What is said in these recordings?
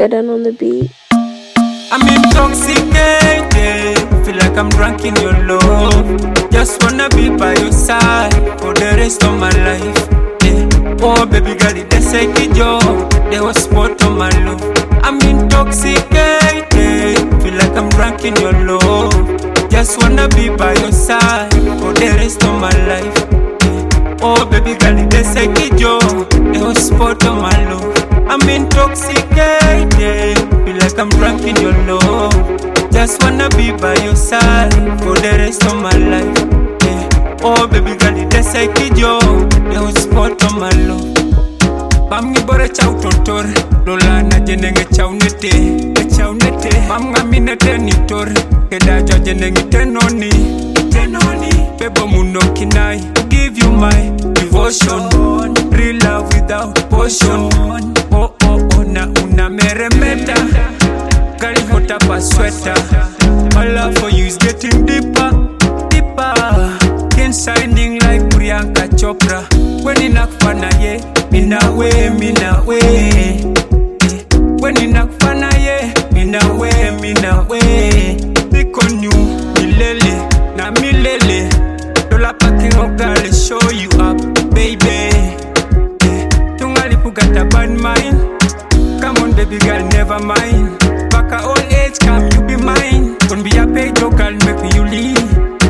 Dedan on the beat. I'm intoxicated, feel like I'm drunk in your love. Just wanna be by your side for the rest of my life. Yeah. Oh baby girl, it's like a job, they was spot on my love. I'm intoxicated, feel like I'm drunk in your love. Just wanna be by your side for the rest of my life. Yeah. Oh baby girl, it's like a job, they was spot on my love. I'm intoxicated, feel like I'm drunk in your love. Just wanna be by your side for the rest of my life. Yeah. Oh baby girl, it's like a job, they was spot on my love. Bamgi bore chow totor, lola na jenenge chow nete. Bamga minete nitor, keda jo jenenge tenoni. Bebo muno kinai, give you my devotion. Real love without potion. Oh oh oh na una meremeta. Carry hot up a sweater. My love for you is getting deeper. Skin shining like Priyanka Chopra. When you knock fana ye, mina way. When you knock fana ye, mina way. Pick on you, milele, na milele. Dola packing of girl, show you up, baby. Tungali pugata bad mind. Come on, baby girl, never mind. Back at old age, come you be mine. Gonna be a page, girl, make me you leave.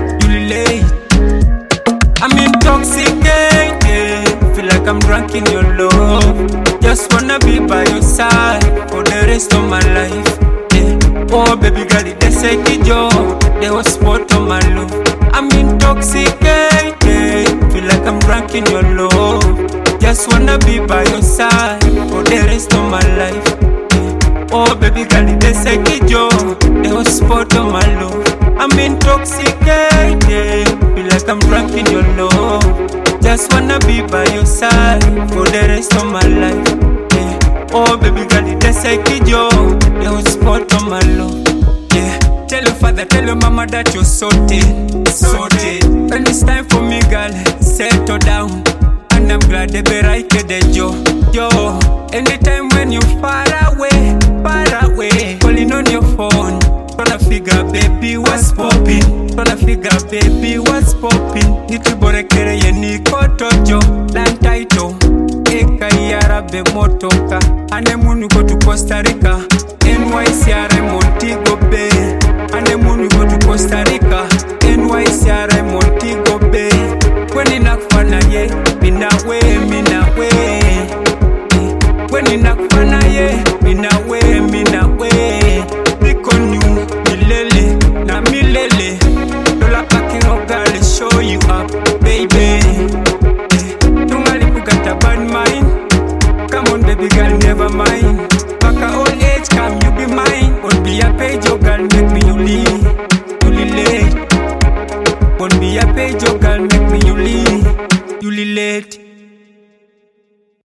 I'm intoxicated, feel like I'm drunk in your love. Just wanna be by your side for the rest of my life. Yeah. Oh baby girl, it's like a job, they was spot on my love. I'm intoxicated, feel like I'm drunk in your love. Just wanna be by your side for the rest of my life. Yeah. Oh baby girl, it's like a job, they was spot on my love. I'm intoxicated, feel like I'm drunk in your love. Just wanna be by your side for the rest of my life. Yeah. Oh baby girl, it's like a job, they was spot on my love. Yeah. Tell your father, tell your mama that you're sorted. When it's time for me, girl, settle down. And I'm glad they be right at the yo. Anytime when you far away, calling on your phone. Tryna figure baby what's poppin'. Nitibore kere ye niko tojo Lantaito Eka yara be motoka Ane munu go to Costa Rica